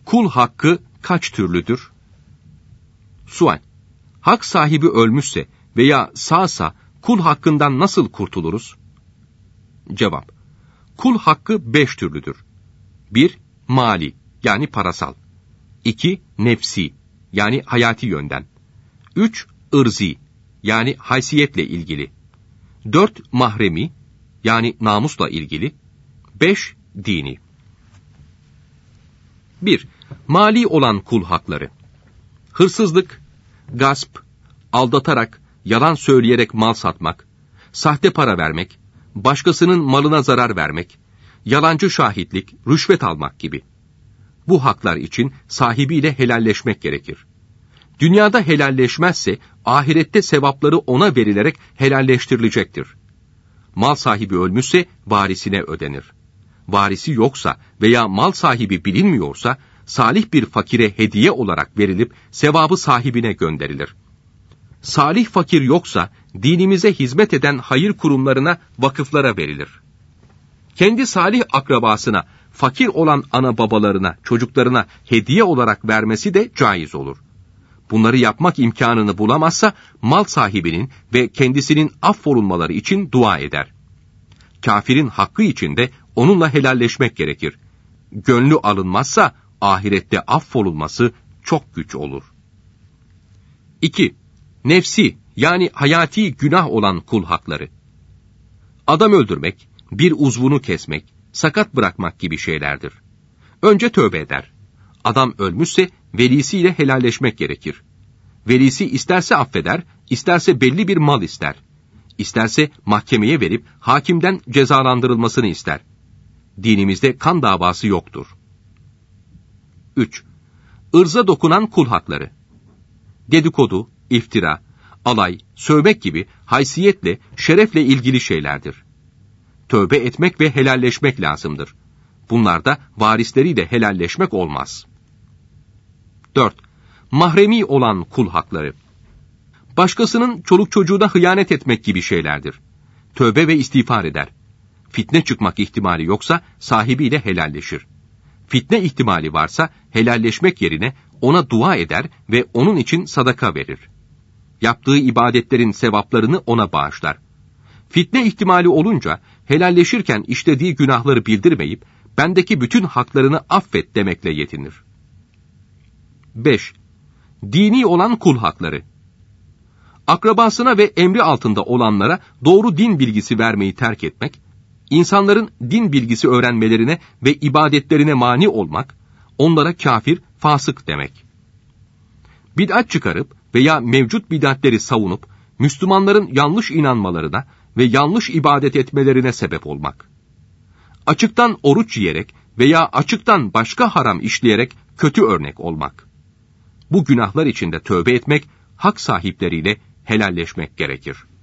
Kul hakkı kaç türlüdür? Sual: Hak sahibi ölmüşse veya sağsa kul hakkından nasıl kurtuluruz? Cevap: Kul hakkı 5 türlüdür. 1. Mali, yani parasal. 2. Nefsi, yani hayati yönden. 3. ırzi, yani haysiyetle ilgili. 4. Mahremi, yani namusla ilgili. 5. Dini. 1. Mali olan kul hakları. Hırsızlık, gasp, aldatarak, yalan söyleyerek mal satmak, sahte para vermek, başkasının malına zarar vermek, yalancı şahitlik, rüşvet almak gibi. Bu haklar için sahibiyle helalleşmek gerekir. Dünyada helalleşmezse, ahirette sevapları ona verilerek helalleştirilecektir. Mal sahibi ölmüşse, varisine ödenir. Varisi yoksa veya mal sahibi bilinmiyorsa, salih bir fakire hediye olarak verilip, sevabı sahibine gönderilir. Salih fakir yoksa, dinimize hizmet eden hayır kurumlarına, vakıflara verilir. Kendi salih akrabasına, fakir olan ana babalarına, çocuklarına hediye olarak vermesi de caiz olur. Bunları yapmak imkanını bulamazsa, mal sahibinin ve kendisinin affolunmaları için dua eder. Kafirin hakkı için de onunla helalleşmek gerekir. Gönlü alınmazsa, ahirette affolunması çok güç olur. 2. Nefsi, yani hayati günah olan kul hakları. Adam öldürmek, bir uzvunu kesmek, sakat bırakmak gibi şeylerdir. Önce tövbe eder. Adam ölmüşse velisiyle helalleşmek gerekir. Velisi isterse affeder, isterse belli bir mal ister. İsterse mahkemeye verip hakimden cezalandırılmasını ister. Dinimizde kan davası yoktur. 3. Irza dokunan kul hakları. Dedikodu, iftira, alay, sövmek gibi haysiyetle, şerefle ilgili şeylerdir. Tövbe etmek ve helalleşmek lazımdır. Bunlarda varisleriyle helalleşmek olmaz. 4. Mahremi olan kul hakları. Başkasının çoluk çocuğuna hıyanet etmek gibi şeylerdir. Tövbe ve istiğfar eder. Fitne çıkmak ihtimali yoksa sahibiyle helalleşir. Fitne ihtimali varsa helalleşmek yerine ona dua eder ve onun için sadaka verir. Yaptığı ibadetlerin sevaplarını ona bağışlar. Fitne ihtimali olunca helalleşirken işlediği günahları bildirmeyip bendeki bütün haklarını affet demekle yetinir. 5. Dini olan kul hakları. Akrabasına ve emri altında olanlara doğru din bilgisi vermeyi terk etmek, insanların din bilgisi öğrenmelerine ve ibadetlerine mani olmak, onlara kafir, fasık demek. Bid'at çıkarıp veya mevcut bid'atleri savunup, Müslümanların yanlış inanmalarına ve yanlış ibadet etmelerine sebep olmak. Açıktan oruç yiyerek veya açıktan başka haram işleyerek kötü örnek olmak. Bu günahlar içinde tövbe etmek, hak sahipleriyle helalleşmek gerekir.